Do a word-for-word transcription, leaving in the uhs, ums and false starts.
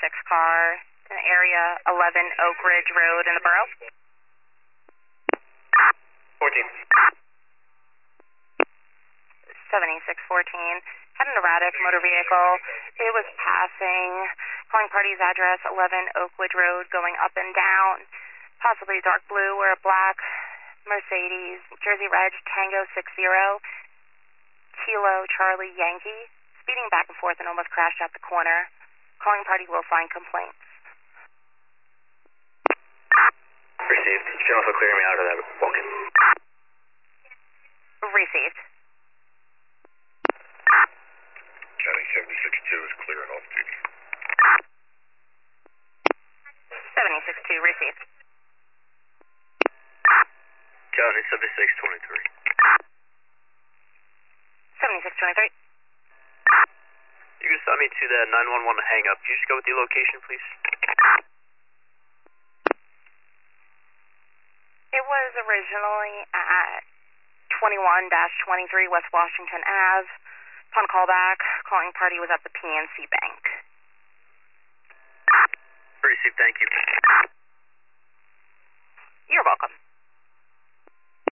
seventy-six car in area eleven Oak Ridge Road in the borough. fourteen. seventy-six fourteen. Had an erratic motor vehicle. It was passing, calling party's address, eleven Oakwood Road, going up and down, possibly dark blue or a black Mercedes, Jersey Reg, Tango six zero, Kilo Charlie Yankee, speeding back and forth and almost crashed out the corner. Calling party will find complaints. Received. You can also clear me out of that walk-in. Received. County seventy-six two is clear and off duty. seventy-six two, received. County seventy-six twenty-three. seventy-six twenty-three. You can send me to that nine one one hang up. Can you just go with the location, please? It was originally at twenty-one twenty-three West Washington Avenue. Upon callback, calling party was at the P N C Bank. Received, thank you. You're welcome.